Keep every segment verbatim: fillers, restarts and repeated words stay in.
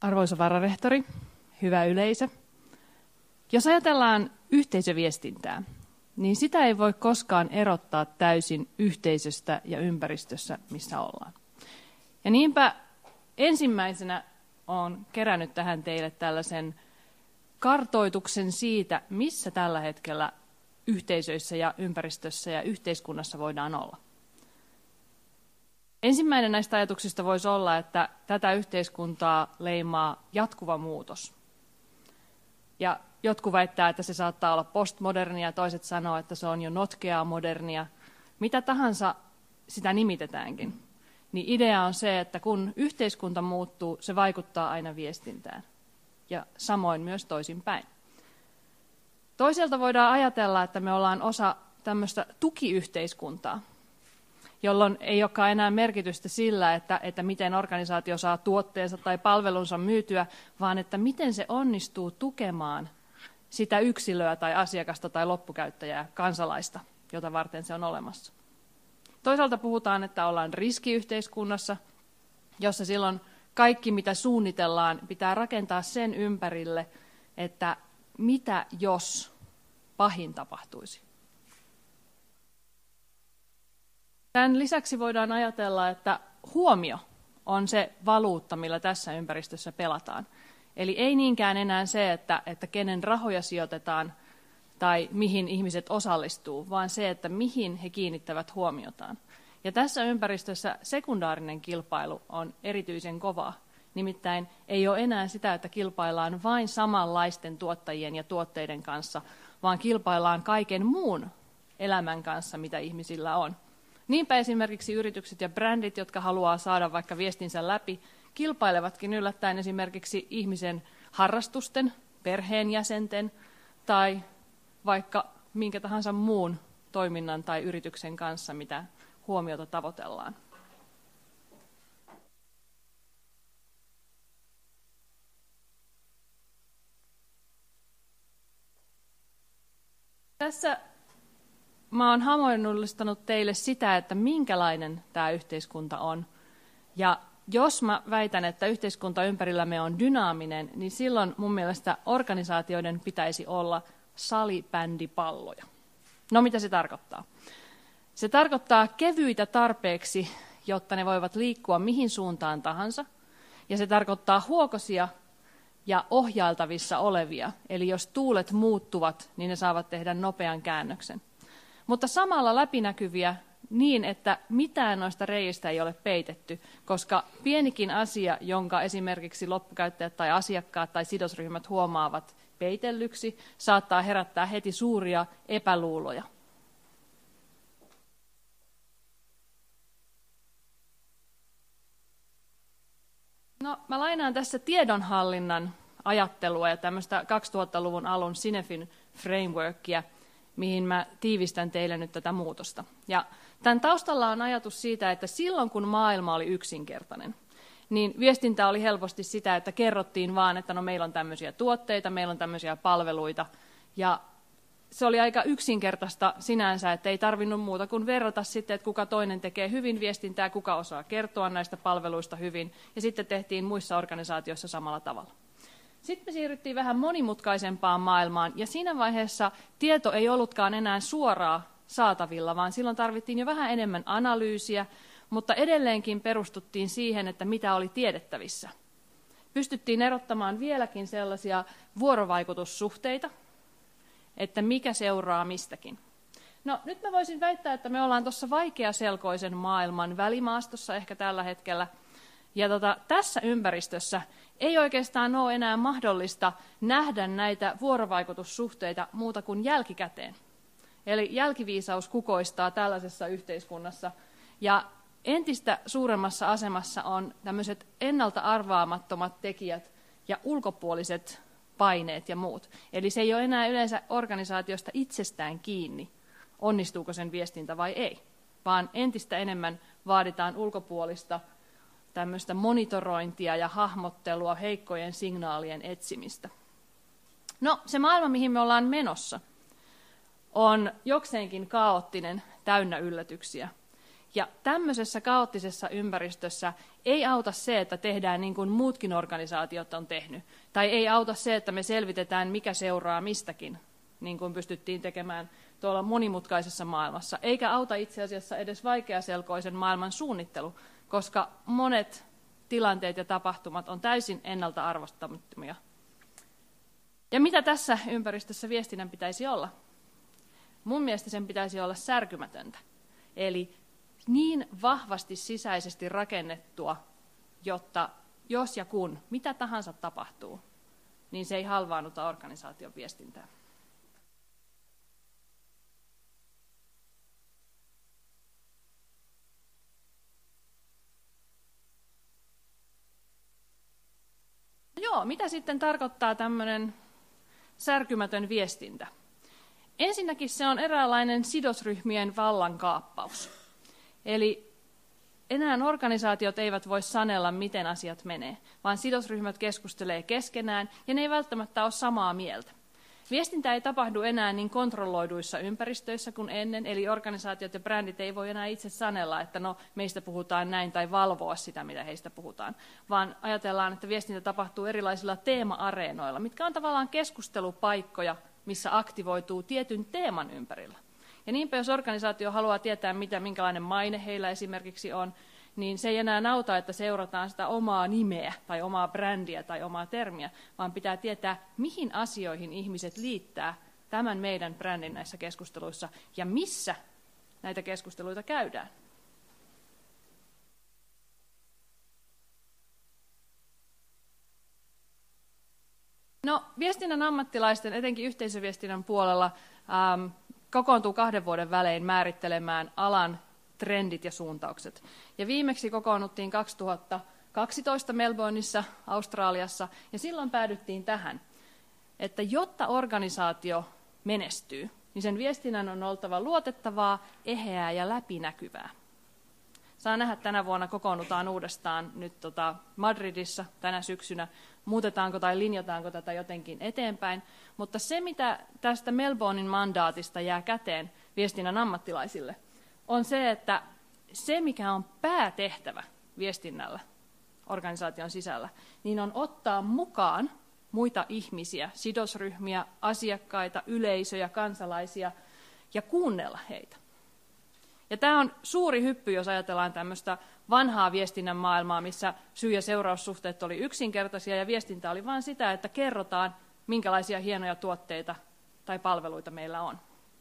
Arvoisa vararehtori, hyvä yleisö. Jos ajatellaan yhteisöviestintää, niin sitä ei voi koskaan erottaa täysin yhteisöstä ja ympäristössä, missä ollaan. Ja niinpä ensimmäisenä olen kerännyt tähän teille tällaisen kartoituksen siitä, missä tällä hetkellä yhteisöissä ja ympäristössä ja yhteiskunnassa voidaan olla. Ensimmäinen näistä ajatuksista voisi olla, että tätä yhteiskuntaa leimaa jatkuva muutos. Ja jotkut väittää, että se saattaa olla postmodernia, toiset sanoo, että se on jo notkeaa modernia. Mitä tahansa sitä nimitetäänkin, niin idea on se, että kun yhteiskunta muuttuu, se vaikuttaa aina viestintään. Ja samoin myös toisinpäin. Toiselta voidaan ajatella, että me ollaan osa tämmöistä tukiyhteiskuntaa, jolloin ei olekaan enää merkitystä sillä, että, että miten organisaatio saa tuotteensa tai palvelunsa myytyä, vaan että miten se onnistuu tukemaan sitä yksilöä tai asiakasta tai loppukäyttäjää, kansalaista, jota varten se on olemassa. Toisaalta puhutaan, että ollaan riskiyhteiskunnassa, jossa silloin kaikki, mitä suunnitellaan, pitää rakentaa sen ympärille, että mitä jos pahin tapahtuisi. Tämän lisäksi voidaan ajatella, että huomio on se valuutta, millä tässä ympäristössä pelataan. Eli ei niinkään enää se, että, että kenen rahoja sijoitetaan tai mihin ihmiset osallistuu, vaan se, että mihin he kiinnittävät huomiotaan. Ja tässä ympäristössä sekundaarinen kilpailu on erityisen kovaa. Nimittäin ei ole enää sitä, että kilpaillaan vain samanlaisten tuottajien ja tuotteiden kanssa, vaan kilpaillaan kaiken muun elämän kanssa, mitä ihmisillä on. Niinpä esimerkiksi yritykset ja brändit, jotka haluaa saada vaikka viestinsä läpi, kilpailevatkin yllättäen esimerkiksi ihmisen harrastusten, perheenjäsenten tai vaikka minkä tahansa muun toiminnan tai yrityksen kanssa, mitä huomiota tavoitellaan. Tässä mä oon havainnollistanut teille sitä, että minkälainen tämä yhteiskunta on. Ja jos mä väitän, että yhteiskunta ympärillämme on dynaaminen, niin silloin mun mielestä organisaatioiden pitäisi olla salibändipalloja. No mitä se tarkoittaa? Se tarkoittaa kevyitä tarpeeksi, jotta ne voivat liikkua mihin suuntaan tahansa. Ja se tarkoittaa huokosia ja ohjailtavissa olevia. Eli jos tuulet muuttuvat, niin ne saavat tehdä nopean käännöksen. Mutta samalla läpinäkyviä niin, että mitään noista reiistä ei ole peitetty, koska pienikin asia, jonka esimerkiksi loppukäyttäjät tai asiakkaat tai sidosryhmät huomaavat peitellyksi, saattaa herättää heti suuria epäluuloja. No, mä lainaan tässä tiedonhallinnan ajattelua ja tämmöistä kaksituhattaluvun alun Cinefin frameworkia, mihin mä tiivistän teille nyt tätä muutosta. Ja tämän taustalla on ajatus siitä, että silloin kun maailma oli yksinkertainen, niin viestintä oli helposti sitä, että kerrottiin vaan, että no meillä on tämmöisiä tuotteita, meillä on tämmöisiä palveluita. Ja se oli aika yksinkertaista sinänsä, että ei tarvinnut muuta kuin verrata sitten, että kuka toinen tekee hyvin viestintää, kuka osaa kertoa näistä palveluista hyvin. Ja sitten tehtiin muissa organisaatioissa samalla tavalla. Sitten me siirryttiin vähän monimutkaisempaan maailmaan, ja siinä vaiheessa tieto ei ollutkaan enää suoraan saatavilla, vaan silloin tarvittiin jo vähän enemmän analyysiä, mutta edelleenkin perustuttiin siihen, että mitä oli tiedettävissä. Pystyttiin erottamaan vieläkin sellaisia vuorovaikutussuhteita, että mikä seuraa mistäkin. No nyt mä voisin väittää, että me ollaan tuossa vaikeaselkoisen maailman välimaastossa ehkä tällä hetkellä, ja tota, tässä ympäristössä ei oikeastaan ole enää mahdollista nähdä näitä vuorovaikutussuhteita muuta kuin jälkikäteen. Eli jälkiviisaus kukoistaa tällaisessa yhteiskunnassa. Ja entistä suuremmassa asemassa on tämmöiset ennalta arvaamattomat tekijät ja ulkopuoliset paineet ja muut. Eli se ei ole enää yleensä organisaatiosta itsestään kiinni, onnistuuko sen viestintä vai ei, vaan entistä enemmän vaaditaan ulkopuolista tämmöistä monitorointia ja hahmottelua, heikkojen signaalien etsimistä. No, se maailma, mihin me ollaan menossa, on jokseenkin kaoottinen, täynnä yllätyksiä. Ja tämmöisessä kaoottisessa ympäristössä ei auta se, että tehdään niin kuin muutkin organisaatiot on tehnyt. Tai ei auta se, että me selvitetään, mikä seuraa mistäkin, niin kuin pystyttiin tekemään tuolla monimutkaisessa maailmassa. Eikä auta itse asiassa edes vaikeaselkoisen maailman suunnittelu, koska monet tilanteet ja tapahtumat on täysin ennalta arvastamattomia. Ja mitä tässä ympäristössä viestinnän pitäisi olla? Mun mielestä sen pitäisi olla särkymätöntä. Eli niin vahvasti sisäisesti rakennettua, jotta jos ja kun mitä tahansa tapahtuu, niin se ei halvaannuta organisaation viestintää. No joo, mitä sitten tarkoittaa tämmöinen särkymätön viestintä? Ensinnäkin se on eräänlainen sidosryhmien vallankaappaus. Eli enää organisaatiot eivät voi sanella, miten asiat menee, vaan sidosryhmät keskustelee keskenään ja ne ei välttämättä ole samaa mieltä. Viestintä ei tapahdu enää niin kontrolloiduissa ympäristöissä kuin ennen, eli organisaatiot ja brändit ei voi enää itse sanella, että no meistä puhutaan näin tai valvoa sitä, mitä heistä puhutaan, vaan ajatellaan, että viestintä tapahtuu erilaisilla teema-areenoilla, mitkä on tavallaan keskustelupaikkoja, missä aktivoituu tietyn teeman ympärillä. Ja niinpä jos organisaatio haluaa tietää, mitä, minkälainen maine heillä esimerkiksi on, niin se ei enää auta, että seurataan sitä omaa nimeä tai omaa brändiä tai omaa termiä, vaan pitää tietää, mihin asioihin ihmiset liittää tämän meidän brändin näissä keskusteluissa ja missä näitä keskusteluita käydään. No, viestinnän ammattilaisten, etenkin yhteisöviestinnän puolella, ähm, kokoontuu kahden vuoden välein määrittelemään alan trendit ja suuntaukset. Ja viimeksi kokoonnuttiin kaksituhattakaksitoista Melbourneissa, Australiassa, ja silloin päädyttiin tähän, että jotta organisaatio menestyy, niin sen viestinnän on oltava luotettavaa, eheää ja läpinäkyvää. Saa nähdä, tänä vuonna kokoonnutaan uudestaan nyt tota Madridissa tänä syksynä, muutetaanko tai linjataanko tätä jotenkin eteenpäin, mutta se, mitä tästä Melbournen mandaatista jää käteen viestinnän ammattilaisille, on se, että se, mikä on päätehtävä viestinnällä organisaation sisällä, niin on ottaa mukaan muita ihmisiä, sidosryhmiä, asiakkaita, yleisöjä, kansalaisia ja kuunnella heitä. Ja tämä on suuri hyppy, jos ajatellaan tämmöistä vanhaa viestinnän maailmaa, missä syy- ja seuraussuhteet oli yksinkertaisia ja viestintä oli vain sitä, että kerrotaan, minkälaisia hienoja tuotteita tai palveluita meillä on.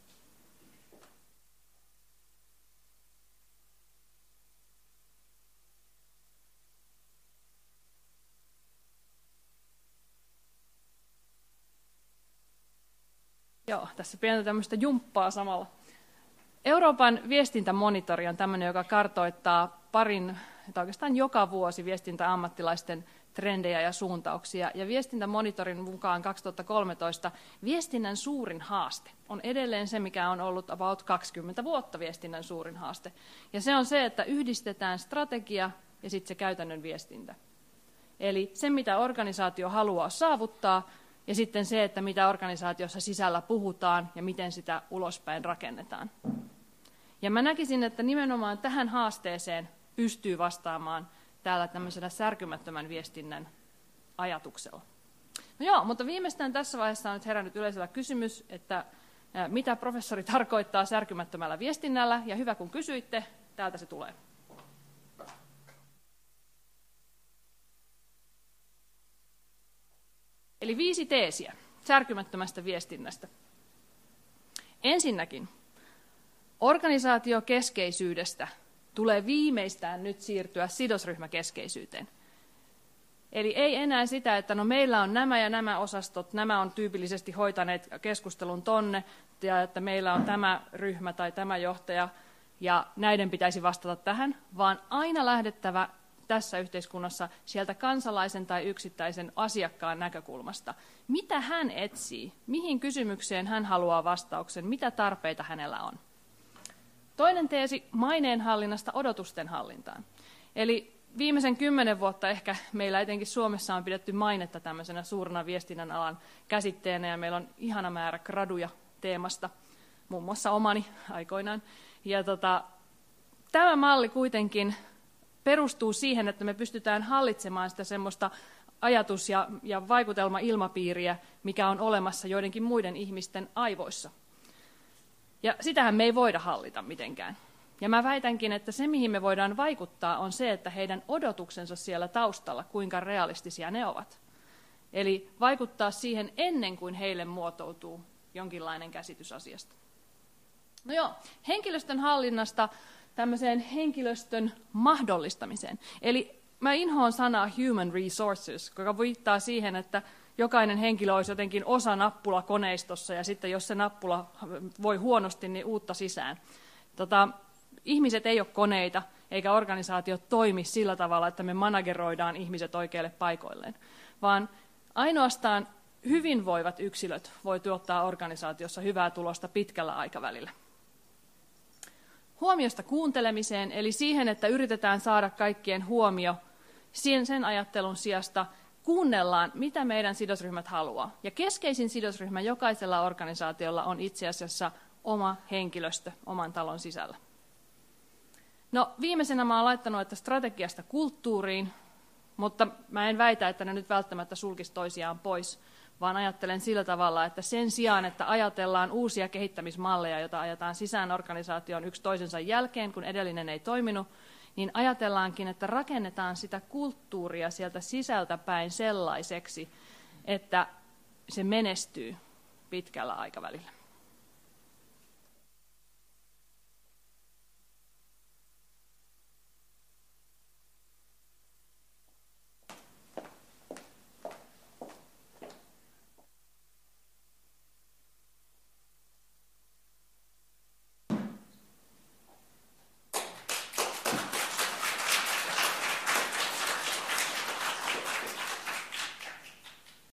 Joo, tässä pientä tämmöistä jumppaa samalla. Euroopan viestintämonitori on tämmöinen, joka kartoittaa parin, tai oikeastaan joka vuosi viestintäammattilaisten trendejä ja suuntauksia. Ja viestintämonitorin mukaan kaksituhattakolmetoista viestinnän suurin haaste on edelleen se, mikä on ollut about kaksikymmentä vuotta viestinnän suurin haaste. Ja se on se, että yhdistetään strategia ja sitten se käytännön viestintä. Eli se, mitä organisaatio haluaa saavuttaa, ja sitten se, että mitä organisaatiossa sisällä puhutaan ja miten sitä ulospäin rakennetaan. Ja mä näkisin, että nimenomaan tähän haasteeseen pystyy vastaamaan täällä tämmöisellä särkymättömän viestinnän ajatuksella. No joo, mutta viimeistään tässä vaiheessa on nyt herännyt yleisöllä kysymys, että mitä professori tarkoittaa särkymättömällä viestinnällä, ja hyvä kun kysyitte, täältä se tulee. Eli viisi teesiä särkymättömästä viestinnästä. Ensinnäkin, organisaatiokeskeisyydestä tulee viimeistään nyt siirtyä sidosryhmäkeskeisyyteen. Eli ei enää sitä, että no meillä on nämä ja nämä osastot, nämä on tyypillisesti hoitaneet keskustelun tonne, ja että meillä on tämä ryhmä tai tämä johtaja, ja näiden pitäisi vastata tähän, vaan aina lähdettävä tässä yhteiskunnassa sieltä kansalaisen tai yksittäisen asiakkaan näkökulmasta. Mitä hän etsii? Mihin kysymykseen hän haluaa vastauksen? Mitä tarpeita hänellä on? Toinen teesi maineenhallinnasta odotusten hallintaan. Eli viimeisen kymmenen vuotta ehkä meillä etenkin Suomessa on pidetty mainetta tämmöisenä suurena viestinnän alan käsitteenä, ja meillä on ihana määrä graduja teemasta, muun muassa omani aikoinaan. Ja tota, tämä malli kuitenkin perustuu siihen, että me pystytään hallitsemaan sitä semmoista ajatus- ja, ja vaikutelmailmapiiriä, mikä on olemassa joidenkin muiden ihmisten aivoissa. Ja sitähän me ei voida hallita mitenkään. Ja mä väitänkin, että se, mihin me voidaan vaikuttaa, on se, että heidän odotuksensa siellä taustalla, kuinka realistisia ne ovat. Eli vaikuttaa siihen ennen kuin heille muotoutuu jonkinlainen käsitys asiasta. No joo, henkilöstön hallinnasta tämmöiseen henkilöstön mahdollistamiseen. Eli mä inhoan sanaa human resources, joka viittaa siihen, että jokainen henkilö olisi jotenkin osa nappula koneistossa, ja sitten jos se nappula voi huonosti, niin uutta sisään. Tota, ihmiset ei ole koneita, eikä organisaatiot toimi sillä tavalla, että me manageroidaan ihmiset oikeille paikoilleen, vaan ainoastaan hyvinvoivat yksilöt voi tuottaa organisaatiossa hyvää tulosta pitkällä aikavälillä. Huomiosta kuuntelemiseen, eli siihen, että yritetään saada kaikkien huomio sen ajattelun sijasta, kuunnellaan, mitä meidän sidosryhmät haluaa. Ja keskeisin sidosryhmä jokaisella organisaatiolla on itse asiassa oma henkilöstö oman talon sisällä. No viimeisenä mä oon laittanut, että strategiasta kulttuuriin, mutta mä en väitä, että ne nyt välttämättä sulkisi toisiaan pois, vaan ajattelen sillä tavalla, että sen sijaan, että ajatellaan uusia kehittämismalleja, joita ajetaan sisään organisaatioon yksi toisensa jälkeen, kun edellinen ei toiminut, niin ajatellaankin, että rakennetaan sitä kulttuuria sieltä sisältä päin sellaiseksi, että se menestyy pitkällä aikavälillä.